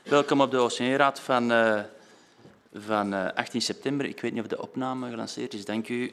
Welkom op de OCW-raad van 18 september. Ik weet niet of de opname gelanceerd is. Dank u.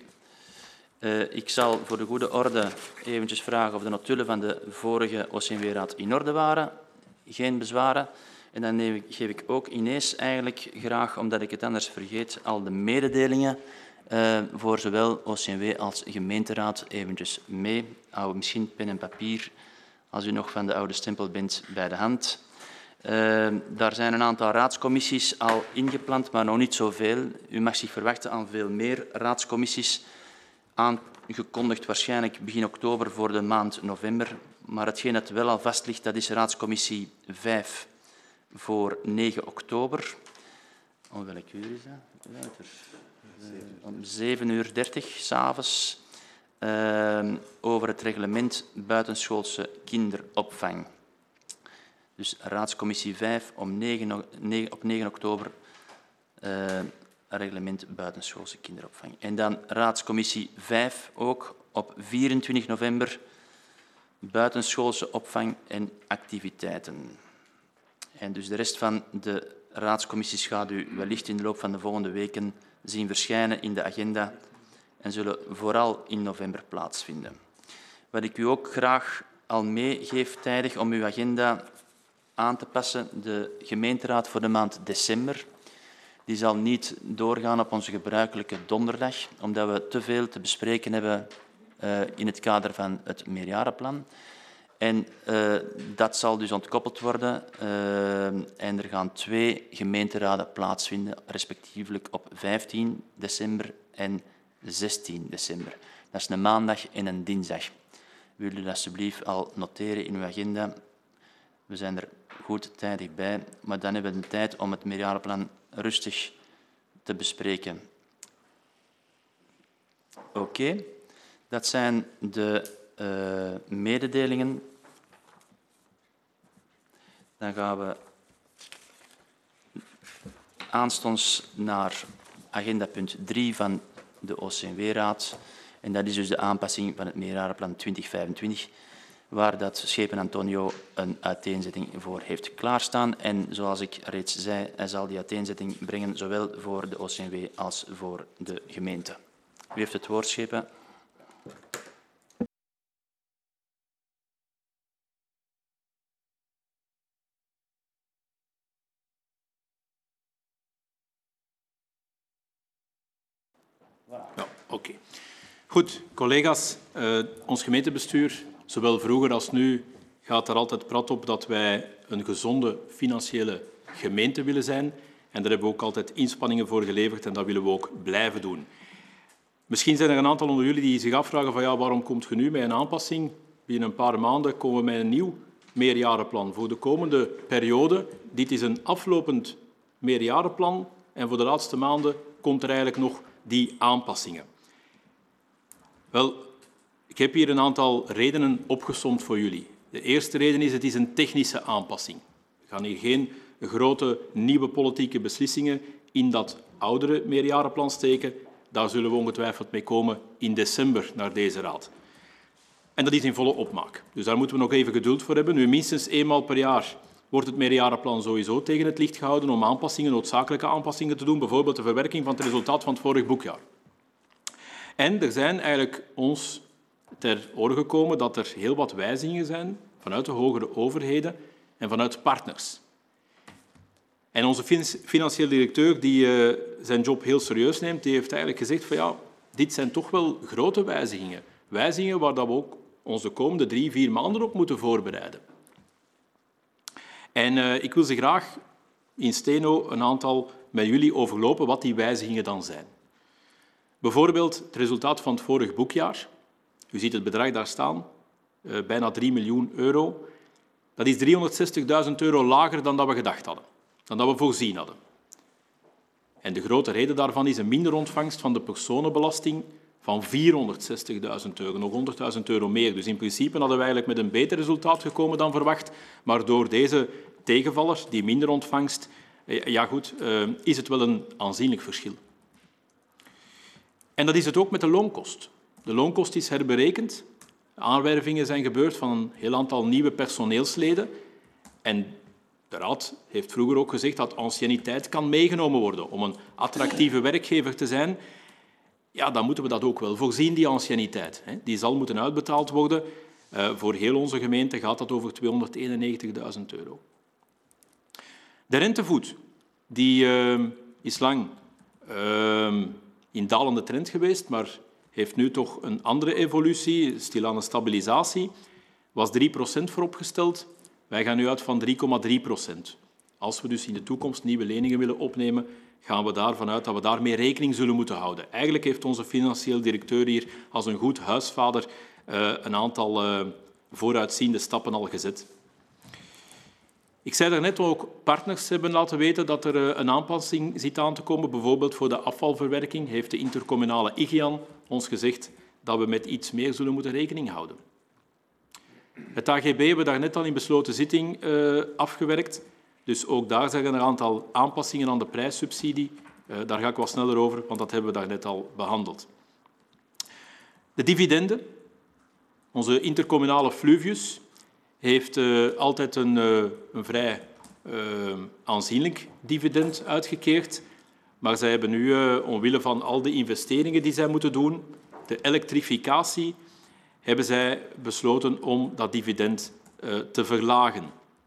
Ik zal voor de goede orde eventjes vragen of de notulen van de vorige OCW-raad in orde waren. Geen bezwaren. En dan geef ik ook ineens eigenlijk graag, omdat ik het anders vergeet, al de mededelingen voor zowel OCW als gemeenteraad eventjes mee. Hou misschien pen en papier, als u nog van de oude stempel bent, bij de hand. Daar zijn een aantal raadscommissies al ingepland, maar nog niet zoveel. U mag zich verwachten aan veel meer raadscommissies, aangekondigd waarschijnlijk begin oktober voor de maand november. Maar hetgeen dat wel al vast ligt, dat is raadscommissie 5 voor 9 oktober. Om welk uur is dat? Om 7:30 s'avonds. Over het reglement buitenschoolse kinderopvang. Dus raadscommissie 5 op 9 oktober, reglement buitenschoolse kinderopvang. En dan raadscommissie 5 ook op 24 november, buitenschoolse opvang en activiteiten. En dus de rest van de raadscommissies gaat u wellicht in de loop van de volgende weken zien verschijnen in de agenda en zullen vooral in november plaatsvinden. Wat ik u ook graag al meegeef tijdig om uw agenda aan te passen, de gemeenteraad voor de maand december. Die zal niet doorgaan op onze gebruikelijke donderdag, omdat we te veel te bespreken hebben in het kader van het meerjarenplan. En dat zal dus ontkoppeld worden en er gaan 2 gemeenteraden plaatsvinden, respectievelijk op 15 december en 16 december. Dat is een maandag en een dinsdag. Wil u dat alsjeblieft al noteren in uw agenda? We zijn er goed tijdig bij, maar dan hebben we de tijd om het meerjarenplan rustig te bespreken. Oké, dat zijn de mededelingen. Dan gaan we aanstonds naar agenda punt 3 van de OCW-raad. En dat is dus de aanpassing van het meerjarenplan 2025, waar dat Schepen Antonio een uiteenzetting voor heeft klaarstaan. En zoals ik reeds zei, hij zal die uiteenzetting brengen, zowel voor de OCW als voor de gemeente. U heeft het woord, Schepen. Ja, oké. Goed, collega's. Ons gemeentebestuur, zowel vroeger als nu, gaat er altijd prat op dat wij een gezonde financiële gemeente willen zijn. En daar hebben we ook altijd inspanningen voor geleverd en dat willen we ook blijven doen. Misschien zijn er een aantal onder jullie die zich afvragen van ja, waarom komt je nu met een aanpassing? Binnen een paar maanden komen we met een nieuw meerjarenplan voor de komende periode. Dit is een aflopend meerjarenplan en voor de laatste maanden komt er eigenlijk nog die aanpassingen. Wel, ik heb hier een aantal redenen opgesomd voor jullie. De eerste reden is, het is een technische aanpassing. We gaan hier geen grote nieuwe politieke beslissingen in dat oudere meerjarenplan steken. Daar zullen we ongetwijfeld mee komen in december naar deze raad. En dat is in volle opmaak. Dus daar moeten we nog even geduld voor hebben. Nu, minstens eenmaal per jaar wordt het meerjarenplan sowieso tegen het licht gehouden om aanpassingen, noodzakelijke aanpassingen te doen, bijvoorbeeld de verwerking van het resultaat van het vorig boekjaar. En er zijn eigenlijk ons ter oren gekomen dat er heel wat wijzigingen zijn vanuit de hogere overheden en vanuit partners. En onze financieel directeur, die zijn job heel serieus neemt, die heeft eigenlijk gezegd van ja, dit zijn toch wel grote wijzigingen. Wijzigingen waar dat we ook ons de komende 3-4 maanden op moeten voorbereiden. En ik wil ze graag in steno een aantal met jullie overlopen wat die wijzigingen dan zijn. Bijvoorbeeld het resultaat van het vorig boekjaar. U ziet het bedrag daar staan, bijna 3 miljoen euro. Dat is 360.000 euro lager dan dat we gedacht hadden, dan dat we voorzien hadden. En de grote reden daarvan is een minderontvangst van de personenbelasting van 460.000 euro, nog 100.000 euro meer. Dus in principe hadden we eigenlijk met een beter resultaat gekomen dan verwacht, maar door deze tegenvaller, die minderontvangst, is het wel een aanzienlijk verschil. En dat is het ook met de loonkost. De loonkost is herberekend. Aanwervingen zijn gebeurd van een heel aantal nieuwe personeelsleden. En De Raad heeft vroeger ook gezegd dat anciëniteit kan meegenomen worden. Om een attractieve werkgever te zijn, ja, dan moeten we dat ook wel voorzien, die anciëniteit. Die zal moeten uitbetaald worden. Voor heel onze gemeente gaat dat over €291.000. De rentevoet die, is lang in dalende trend geweest, maar heeft nu toch een andere evolutie, stilaan een stabilisatie. Was 3% vooropgesteld. Wij gaan nu uit van 3,3%. Als we dus in de toekomst nieuwe leningen willen opnemen, gaan we daarvan uit dat we daarmee rekening zullen moeten houden. Eigenlijk heeft onze financieel directeur hier als een goed huisvader een aantal vooruitziende stappen al gezet. Ik zei daarnet ook, partners hebben laten weten dat er een aanpassing zit aan te komen. Bijvoorbeeld voor de afvalverwerking heeft de intercommunale IGIAN ons gezegd dat we met iets meer zullen moeten rekening houden. Het AGB hebben we daar net al in besloten zitting afgewerkt. Dus ook daar zijn er een aantal aanpassingen aan de prijssubsidie. Daar ga ik wat sneller over, want dat hebben we daar net al behandeld. De dividenden. Onze intercommunale Fluvius heeft altijd een vrij aanzienlijk dividend uitgekeerd. Maar zij hebben nu, omwille van al de investeringen die zij moeten doen, de elektrificatie, hebben zij besloten om dat dividend te verlagen.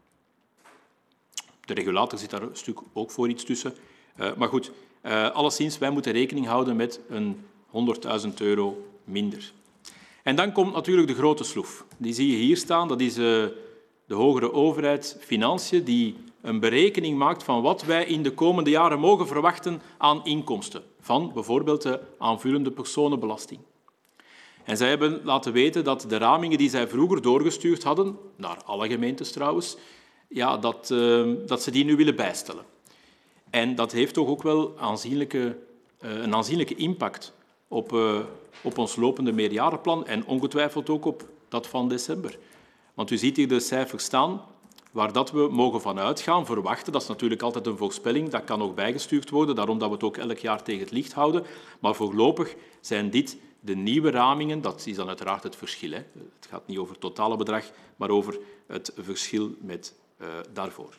De regulator zit daar een stuk ook voor iets tussen. Maar goed, alleszins, wij moeten rekening houden met een €100.000 minder. En dan komt natuurlijk de grote sloef. Die zie je hier staan. Dat is de hogere overheid Financiën, die een berekening maakt van wat wij in de komende jaren mogen verwachten aan inkomsten. Van bijvoorbeeld de aanvullende personenbelasting. En zij hebben laten weten dat de ramingen die zij vroeger doorgestuurd hadden, naar alle gemeentes trouwens, ja, dat ze die nu willen bijstellen. En dat heeft toch ook wel een aanzienlijke impact op ons lopende meerjarenplan en ongetwijfeld ook op dat van december. Want u ziet hier de cijfers staan waar dat we mogen van uitgaan, verwachten. Dat is natuurlijk altijd een voorspelling, dat kan ook bijgestuurd worden, daarom dat we het ook elk jaar tegen het licht houden. Maar voorlopig zijn dit de nieuwe ramingen, dat is dan uiteraard het verschil. Hè. Het gaat niet over het totale bedrag, maar over het verschil met daarvoor.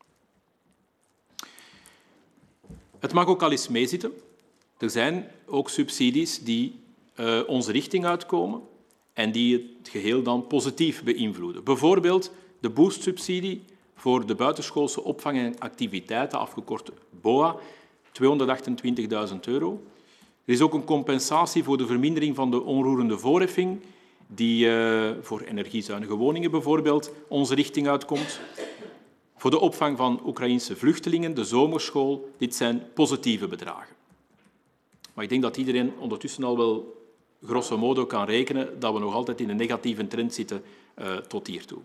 Het mag ook al eens meezitten. Er zijn ook subsidies die onze richting uitkomen en die het geheel dan positief beïnvloeden. Bijvoorbeeld de boostsubsidie voor de buitenschoolse opvang en activiteiten, afgekort BOA, €228.000. Er is ook een compensatie voor de vermindering van de onroerende voorheffing, die voor energiezuinige woningen bijvoorbeeld onze richting uitkomt. Voor de opvang van Oekraïense vluchtelingen, de zomerschool, dit zijn positieve bedragen. Maar ik denk dat iedereen ondertussen al wel grosso modo kan rekenen dat we nog altijd in een negatieve trend zitten tot hiertoe.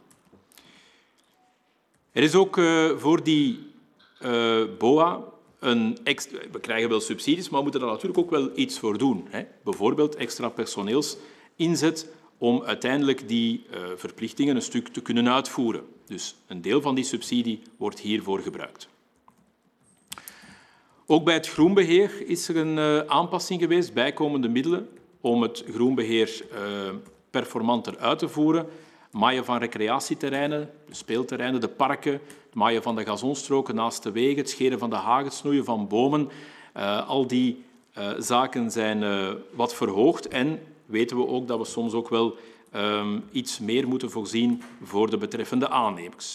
Er is ook voor die BOA we krijgen wel subsidies, maar we moeten daar natuurlijk ook wel iets voor doen. Hè? Bijvoorbeeld extra personeelsinzet om uiteindelijk die verplichtingen een stuk te kunnen uitvoeren. Dus een deel van die subsidie wordt hiervoor gebruikt. Ook bij het groenbeheer is er een aanpassing geweest, bijkomende middelen om het groenbeheer performanter uit te voeren. Maaien van recreatieterreinen, de speelterreinen, de parken, het maaien van de gazonstroken naast de wegen, het scheren van de hagen, het snoeien van bomen. Al die zaken zijn wat verhoogd en weten we ook dat we soms ook wel iets meer moeten voorzien voor de betreffende aannemers.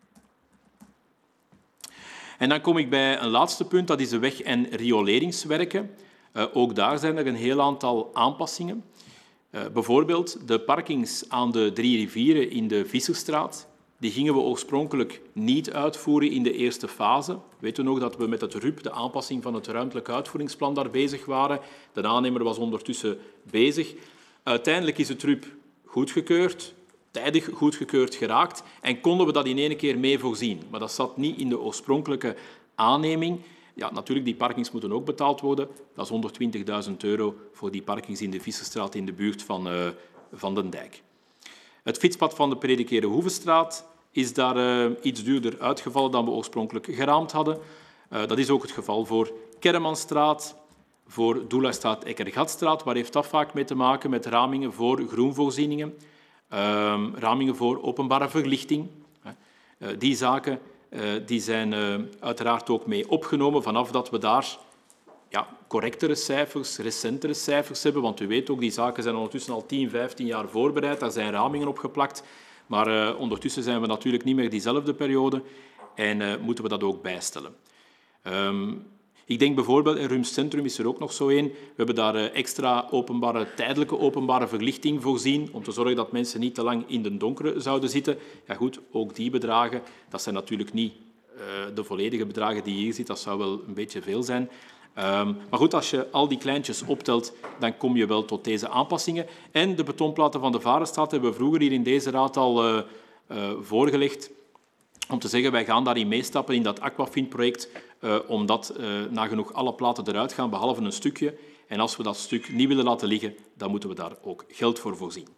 En dan kom ik bij een laatste punt, dat is de weg- en rioleringswerken. Ook daar zijn er een heel aantal aanpassingen. Bijvoorbeeld de parkings aan de 3 rivieren in de Visserstraat. Die gingen we oorspronkelijk niet uitvoeren in de eerste fase. Weet u nog dat we met het RUP, de aanpassing van het ruimtelijk uitvoeringsplan, daar bezig waren. De aannemer was ondertussen bezig. Uiteindelijk is het RUP goedgekeurd, tijdig goedgekeurd geraakt en konden we dat in één keer mee voorzien. Maar dat zat niet in de oorspronkelijke aanneming. Ja, natuurlijk, die parkings moeten ook betaald worden. Dat is €120.000 voor die parkings in de Visserstraat in de buurt van Den Dijk. Het fietspad van de Predikere Hoevenstraat is daar iets duurder uitgevallen dan we oorspronkelijk geraamd hadden. Dat is ook het geval voor Kerremanstraat, voor Doelaarstraat, Ekkergatstraat. Waar heeft dat vaak mee te maken? Met ramingen voor groenvoorzieningen, ramingen voor openbare verlichting. Die zaken die zijn uiteraard ook mee opgenomen vanaf dat we daar correctere cijfers, recentere cijfers hebben. Want u weet ook, die zaken zijn ondertussen al 10, 15 jaar voorbereid. Daar zijn ramingen op geplakt. Maar ondertussen zijn we natuurlijk niet meer diezelfde periode en moeten we dat ook bijstellen. Ik denk bijvoorbeeld, in Rums Centrum is er ook nog zo één. We hebben daar extra tijdelijke openbare verlichting voorzien om te zorgen dat mensen niet te lang in de donkere zouden zitten. Ja goed, ook die bedragen, dat zijn natuurlijk niet de volledige bedragen die hier zitten. Dat zou wel een beetje veel zijn. Maar goed, als je al die kleintjes optelt, dan kom je wel tot deze aanpassingen. En de betonplaten van de Varenstraat hebben we vroeger hier in deze raad al voorgelegd. Om te zeggen, wij gaan daarin meestappen in dat Aquafin-project, omdat nagenoeg alle platen eruit gaan, behalve een stukje. En als we dat stuk niet willen laten liggen, dan moeten we daar ook geld voor voorzien.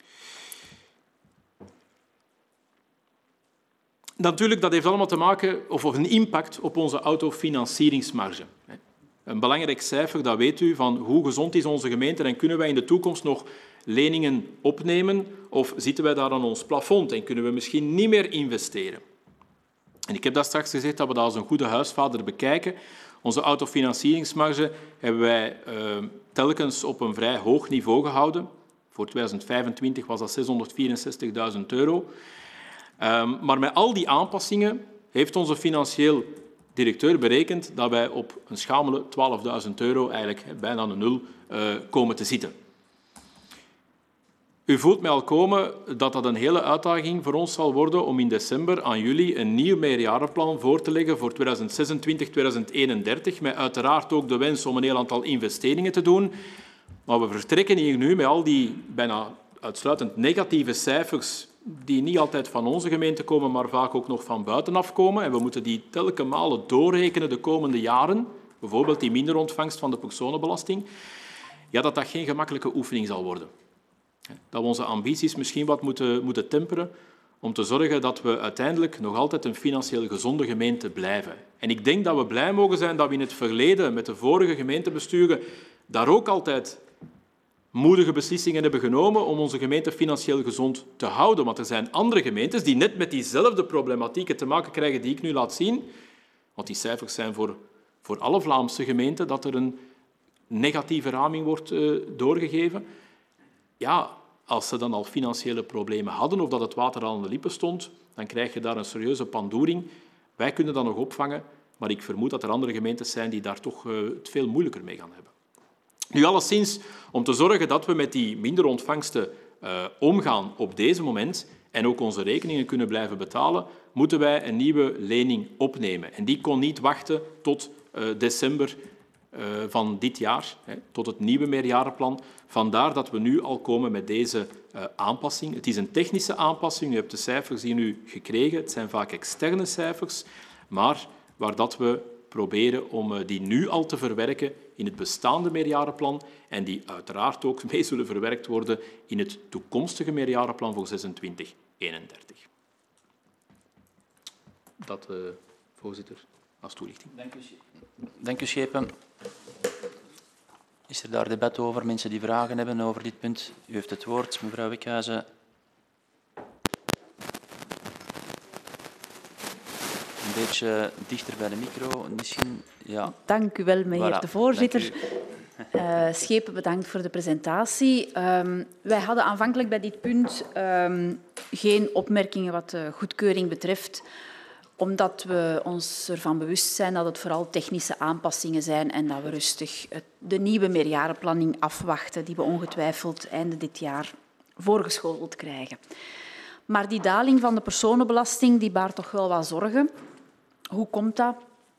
Natuurlijk, dat heeft allemaal te maken, of een impact op onze autofinancieringsmarge. Een belangrijk cijfer, dat weet u, van hoe gezond is onze gemeente en kunnen wij in de toekomst nog leningen opnemen of zitten wij daar aan ons plafond en kunnen we misschien niet meer investeren. En ik heb daar straks gezegd dat we dat als een goede huisvader bekijken. Onze autofinancieringsmarge hebben wij telkens op een vrij hoog niveau gehouden. Voor 2025 was dat €664.000. Maar met al die aanpassingen heeft onze financieel directeur berekend dat wij op een schamele €12.000, eigenlijk bijna een nul, komen te zitten. U voelt mij al komen dat dat een hele uitdaging voor ons zal worden om in december aan jullie een nieuw meerjarenplan voor te leggen voor 2026-2031, met uiteraard ook de wens om een heel aantal investeringen te doen. Maar we vertrekken hier nu met al die bijna uitsluitend negatieve cijfers die niet altijd van onze gemeente komen, maar vaak ook nog van buitenaf komen. En we moeten die telkens malen doorrekenen de komende jaren, bijvoorbeeld die minderontvangst van de personenbelasting, dat geen gemakkelijke oefening zal worden. Dat we onze ambities misschien wat moeten temperen om te zorgen dat we uiteindelijk nog altijd een financieel gezonde gemeente blijven. En ik denk dat we blij mogen zijn dat we in het verleden met de vorige gemeentebesturen daar ook altijd moedige beslissingen hebben genomen om onze gemeente financieel gezond te houden. Want er zijn andere gemeentes die net met diezelfde problematieken te maken krijgen die ik nu laat zien. Want die cijfers zijn voor alle Vlaamse gemeenten dat er een negatieve raming wordt doorgegeven. Ja, als ze dan al financiële problemen hadden of dat het water al aan de lippen stond, dan krijg je daar een serieuze pandoering. Wij kunnen dat nog opvangen, maar ik vermoed dat er andere gemeentes zijn die daar toch het veel moeilijker mee gaan hebben. Nu, alleszins, om te zorgen dat we met die minderontvangsten omgaan op deze moment en ook onze rekeningen kunnen blijven betalen, moeten wij een nieuwe lening opnemen. En die kon niet wachten tot december van dit jaar, tot het nieuwe meerjarenplan. Vandaar dat we nu al komen met deze aanpassing. Het is een technische aanpassing. U hebt de cijfers hier nu gekregen. Het zijn vaak externe cijfers, maar waar dat we proberen om die nu al te verwerken in het bestaande meerjarenplan en die uiteraard ook mee zullen verwerkt worden in het toekomstige meerjarenplan voor 26-31. Dat, voorzitter, als toelichting. Dank u, Schepen. Is er daar debat over? Mensen die vragen hebben over dit punt? U heeft het woord, mevrouw Wekhuizen. Een beetje dichter bij de micro, misschien. Ja. Dank u wel, meneer de voorzitter. Schepen, bedankt voor de presentatie. Wij hadden aanvankelijk bij dit punt geen opmerkingen wat de goedkeuring betreft, omdat we ons ervan bewust zijn dat het vooral technische aanpassingen zijn en dat we rustig de nieuwe meerjarenplanning afwachten, die we ongetwijfeld einde dit jaar voorgeschoteld krijgen. Maar die daling van de personenbelasting die baart toch wel wat zorgen. Hoe komt dat?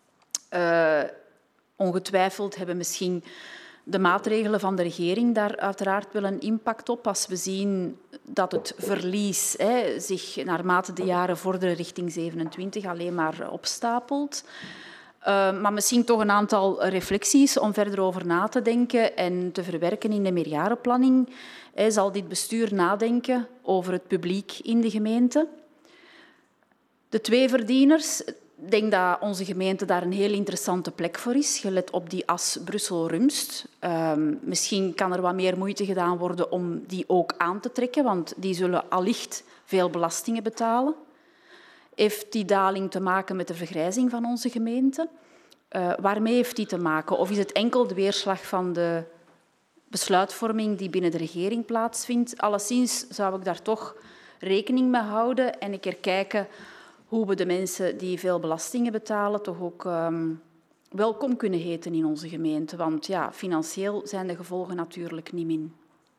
Ongetwijfeld hebben misschien de maatregelen van de regering daar uiteraard wel een impact op. Als we zien dat het verlies zich naarmate de jaren vorderen richting 27 alleen maar opstapelt. Maar misschien toch een aantal reflecties om verder over na te denken en te verwerken in de meerjarenplanning. Zal dit bestuur nadenken over het publiek in de gemeente? De twee verdieners. Ik denk dat onze gemeente daar een heel interessante plek voor is, gelet op die as Brussel-Rumst. Misschien kan er wat meer moeite gedaan worden om die ook aan te trekken, want die zullen allicht veel belastingen betalen. heeft die daling te maken met de vergrijzing van onze gemeente? Waarmee heeft die te maken? Of is het enkel de weerslag van de besluitvorming die binnen de regering plaatsvindt? Alleszins zou ik daar toch rekening mee houden en een keer kijken hoe we de mensen die veel belastingen betalen toch ook welkom kunnen heten in onze gemeente. Want ja, financieel zijn de gevolgen natuurlijk niet min.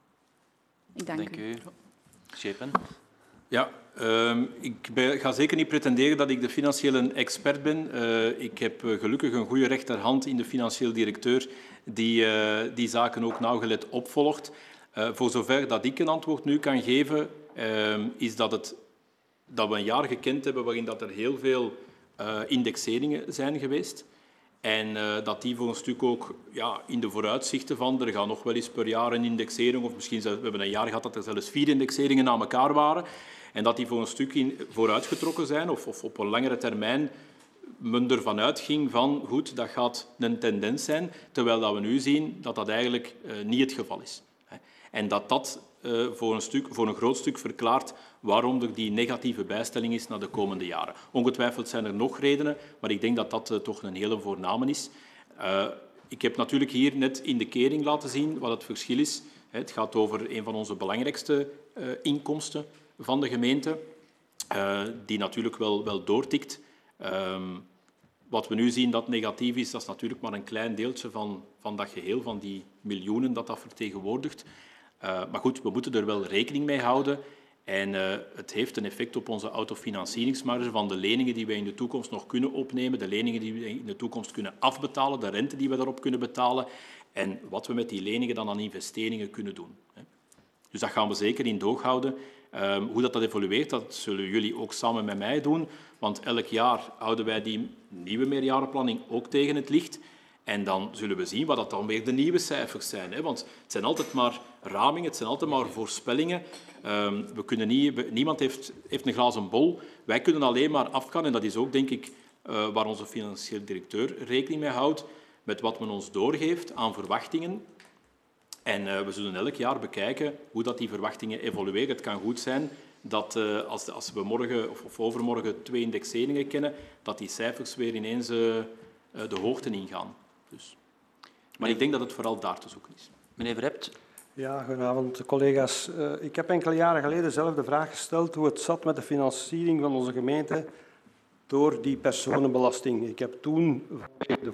Ik dank u. Schepen? Ja, ik ga zeker niet pretenderen dat ik de financiële expert ben. Ik heb gelukkig een goede rechterhand in de financieel directeur die zaken ook nauwgelet opvolgt. Voor zover dat ik een antwoord nu kan geven, is dat we een jaar gekend hebben waarin dat er heel veel indexeringen zijn geweest. En dat die voor een stuk ook in de vooruitzichten van er gaan nog wel eens per jaar een indexering, of misschien we hebben een jaar gehad dat er zelfs 4 indexeringen na elkaar waren, en dat die voor een stuk vooruitgetrokken zijn of op een langere termijn men ervan uitging van goed, dat gaat een tendens zijn, terwijl dat we nu zien dat dat eigenlijk niet het geval is. En dat voor een groot stuk verklaart waarom er die negatieve bijstelling is naar de komende jaren. Ongetwijfeld zijn er nog redenen, maar ik denk dat dat toch een hele voorname is. Ik heb natuurlijk hier net in de kering laten zien wat het verschil is. Het gaat over een van onze belangrijkste inkomsten van de gemeente, die natuurlijk wel doortikt. Wat we nu zien dat negatief is, dat is natuurlijk maar een klein deeltje van dat geheel, van die miljoenen dat vertegenwoordigt. Maar goed, we moeten er wel rekening mee houden. En het heeft een effect op onze autofinancieringsmarge van de leningen die wij in de toekomst nog kunnen opnemen, de leningen die we in de toekomst kunnen afbetalen, de rente die we daarop kunnen betalen en wat we met die leningen dan aan investeringen kunnen doen. Dus dat gaan we zeker in doog houden. Hoe dat evolueert, dat zullen jullie ook samen met mij doen, want elk jaar houden wij die nieuwe meerjarenplanning ook tegen het licht. En dan zullen we zien wat dat dan weer de nieuwe cijfers zijn. Want het zijn altijd maar ramingen, het zijn altijd maar voorspellingen. Niemand heeft een glazen bol. Wij kunnen alleen maar afgaan, en dat is ook, denk ik, waar onze financieel directeur rekening mee houdt, met wat men ons doorgeeft aan verwachtingen. En we zullen elk jaar bekijken hoe dat die verwachtingen evolueren. Het kan goed zijn dat als we morgen of overmorgen 2 indexeringen kennen, dat die cijfers weer ineens de hoogte ingaan. Dus. Maar ik denk dat het vooral daar te zoeken is. Meneer Verhept. Ja, goedenavond, collega's. Ik heb enkele jaren geleden zelf de vraag gesteld hoe het zat met de financiering van onze gemeente door die personenbelasting. Ik heb toen de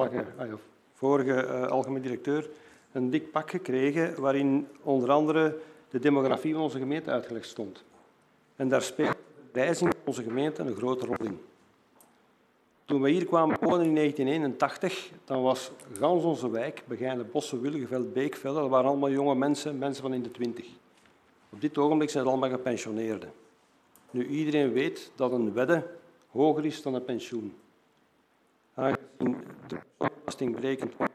vorige algemeen directeur een dik pak gekregen waarin onder andere de demografie van onze gemeente uitgelegd stond. En daar speelt de vergrijzing van onze gemeente een grote rol in. Toen we hier kwamen wonen in 1981, dan was gans onze wijk, Begijnde Bossen, Wilgeveld, Beekveld, dat waren allemaal jonge mensen van in de 20. Op dit ogenblik zijn het allemaal gepensioneerden. Nu, iedereen weet dat een wedde hoger is dan een pensioen. Aangezien de belasting berekend wordt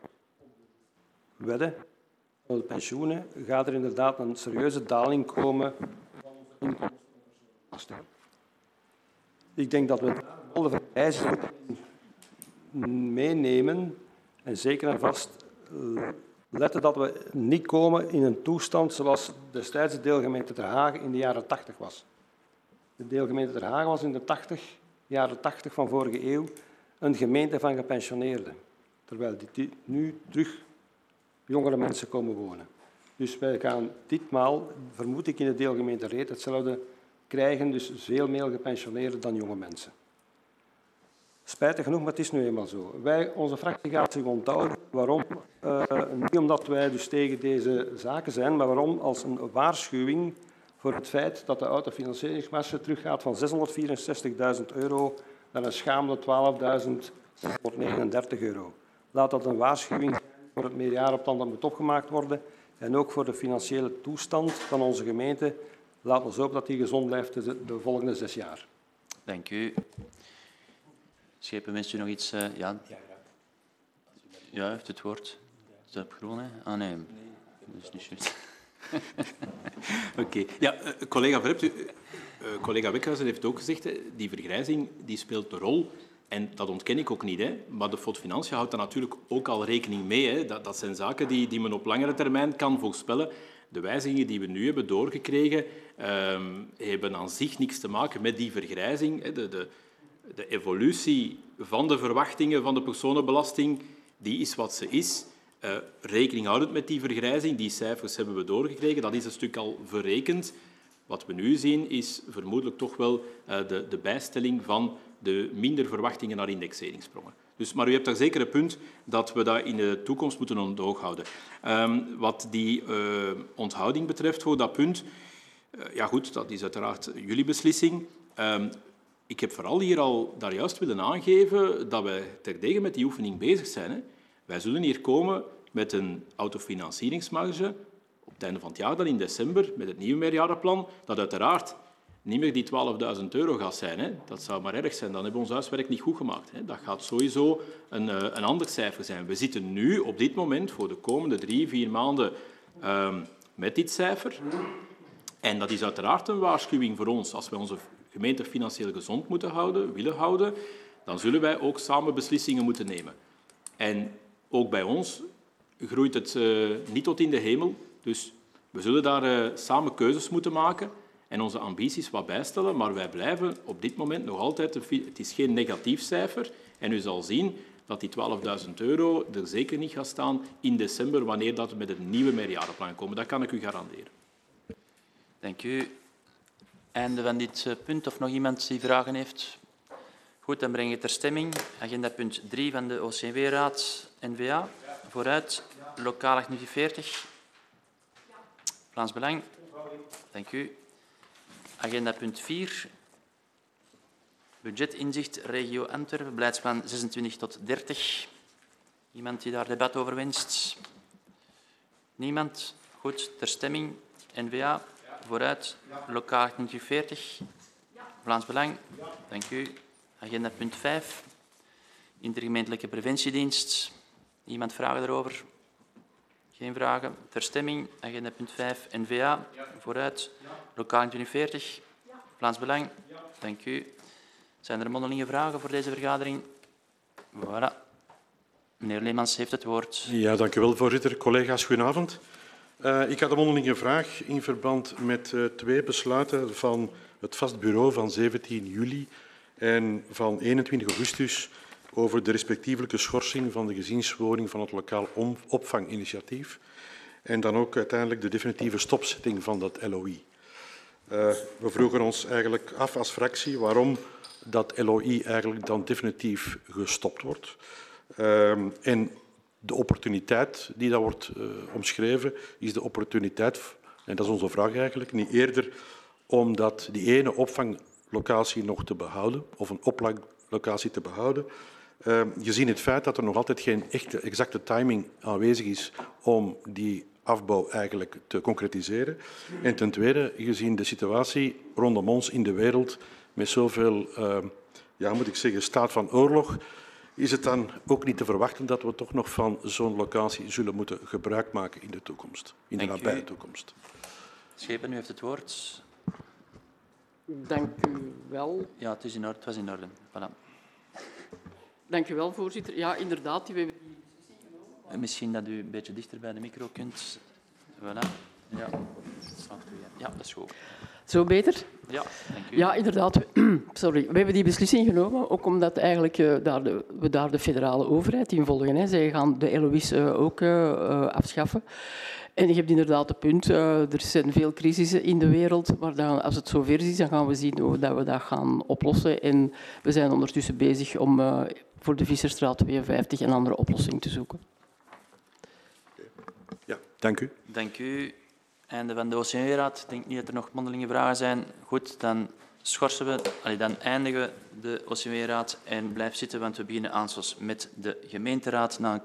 wedden van de pensioenen, gaat er inderdaad een serieuze daling komen van onze inkomstenbelasting. Ik denk dat we alle vergrijzingen meenemen en zeker en vast letten dat we niet komen in een toestand zoals destijds de deelgemeente Ter Hagen in de jaren 80 was. De deelgemeente Ter Hagen was in de jaren 80 van vorige eeuw een gemeente van gepensioneerden, terwijl nu terug jongere mensen komen wonen. Dus wij gaan ditmaal, vermoed ik, in de deelgemeente Reet hetzelfde krijgen, dus veel meer gepensioneerden dan jonge mensen. Spijtig genoeg, maar het is nu eenmaal zo. Onze fractie gaat zich onthouden. Waarom? Niet omdat wij dus tegen deze zaken zijn, maar waarom als een waarschuwing voor het feit dat de autofinancieringsmarge teruggaat van €664.000 naar een schamele €12.639. Laat dat een waarschuwing zijn voor het meerjarenplan dat moet opgemaakt worden en ook voor de financiële toestand van onze gemeente. Laat ons hopen dat die gezond blijft de volgende 6 jaar. Dank u. Schepen, wenst u nog iets? Ja, ja, heeft het woord. Is dat op groen, hè? Ah, nee. Dat is niet juist. Oké. Ja, collega Verhept, collega Wekhuizen heeft ook gezegd, die vergrijzing die speelt een rol. En dat ontken ik ook niet. Hè. Maar de Fonds Financiën houdt daar natuurlijk ook al rekening mee. Hè. Dat zijn zaken die men op langere termijn kan voorspellen. de wijzigingen die we nu hebben doorgekregen, hebben aan zich niks te maken met die vergrijzing. De evolutie van de verwachtingen van de personenbelasting, die is wat ze is. Rekening houdend met die vergrijzing, die cijfers hebben we doorgekregen, dat is een stuk al verrekend. Wat we nu zien is vermoedelijk toch wel de bijstelling van de minder verwachtingen naar indexeringssprongen. Maar u hebt daar zeker een punt dat we dat in de toekomst moeten onder oog houden. Wat die onthouding betreft voor dat punt, ja goed, dat is uiteraard jullie beslissing. Ik heb vooral hier al daar juist willen aangeven dat wij terdege met die oefening bezig zijn. Hè. Wij zullen hier komen met een autofinancieringsmarge op het einde van het jaar, dan in december, met het nieuwe meerjarenplan, dat uiteraard niet meer die €12.000 gaat zijn. Hè. Dat zou maar erg zijn. Dan hebben we ons huiswerk niet goed gemaakt. Hè. Dat gaat sowieso een ander cijfer zijn. We zitten nu op dit moment voor de komende 3-4 maanden met dit cijfer. En dat is uiteraard een waarschuwing voor ons. Als wij onze gemeente financieel gezond willen houden, dan zullen wij ook samen beslissingen moeten nemen. En ook bij ons groeit het niet tot in de hemel. Dus we zullen daar samen keuzes moeten maken en onze ambities wat bijstellen. Maar wij blijven op dit moment nog altijd... Het is geen negatief cijfer. En u zal zien dat die €12.000 er zeker niet gaat staan in december, wanneer dat we met een nieuwe meerjarenplan komen. Dat kan ik u garanderen. Dank u. Einde van dit punt. Of nog iemand die vragen heeft? Goed, dan breng ik ter stemming. Agenda punt 3 van de OCW-raad N-VA. Vooruit. Lokaal 48. Vlaams Belang. Dank u. Agenda punt 4. Budgetinzicht regio Antwerpen. Beleidsplan 26 tot 30. Iemand die daar debat over wenst? Niemand? Goed, ter stemming. N-VA. Vooruit. Lokaal 48. Vlaams Belang. Dank u. Agenda punt 5. Intergemeentelijke preventiedienst. Iemand vragen daarover? Geen vragen. Ter stemming. Agenda punt 5. N-VA. Vooruit. Lokaal 42. Vlaams Belang. Dank u. Zijn er mondelinge vragen voor deze vergadering? Voilà. Meneer Leemans heeft het woord. Ja, dank u wel, voorzitter. Collega's, goedenavond. Ik had een mondelinge vraag in verband met 2 besluiten van het vast bureau van 17 juli en van 21 augustus over de respectievelijke schorsing van de gezinswoning van het lokaal opvanginitiatief en dan ook uiteindelijk de definitieve stopzetting van dat LOI. We vroegen ons eigenlijk af als fractie waarom dat LOI eigenlijk dan definitief gestopt wordt. En de opportuniteit die daar wordt omschreven, is de opportuniteit, en dat is onze vraag eigenlijk, niet eerder om die ene opvanglocatie nog te behouden, of een oplaglocatie te behouden, gezien het feit dat er nog altijd geen echte exacte timing aanwezig is om die afbouw eigenlijk te concretiseren. En ten tweede, gezien de situatie rondom ons in de wereld met zoveel, moet ik zeggen, staat van oorlog, is het dan ook niet te verwachten dat we toch nog van zo'n locatie zullen moeten gebruik maken in de toekomst, in de nabije toekomst. Schepen, u heeft het woord. Dank u wel. Ja, het was in orde. Voilà. Dank u wel, voorzitter. Ja, inderdaad. Misschien dat u een beetje dichter bij de micro kunt. Voilà. Ja, dat is goed. Zo beter? Ja, dank u. Ja, inderdaad. Sorry. We hebben die beslissing genomen, ook omdat eigenlijk we daar de federale overheid in volgen. Hè. Zij gaan de LOI's ook afschaffen. En je hebt inderdaad het punt, er zijn veel crisissen in de wereld, maar dan, als het zover is, dan gaan we zien dat we dat gaan oplossen. En we zijn ondertussen bezig om voor de Visserstraat 52 een andere oplossing te zoeken. Ja, dank u. Dank u. Einde van de OCW-raad. Ik denk niet dat er nog mondelinge vragen zijn. Goed, dan schorsen we, dan eindigen we de OCW-raad en blijf zitten, want we beginnen aanstonds met de gemeenteraad na een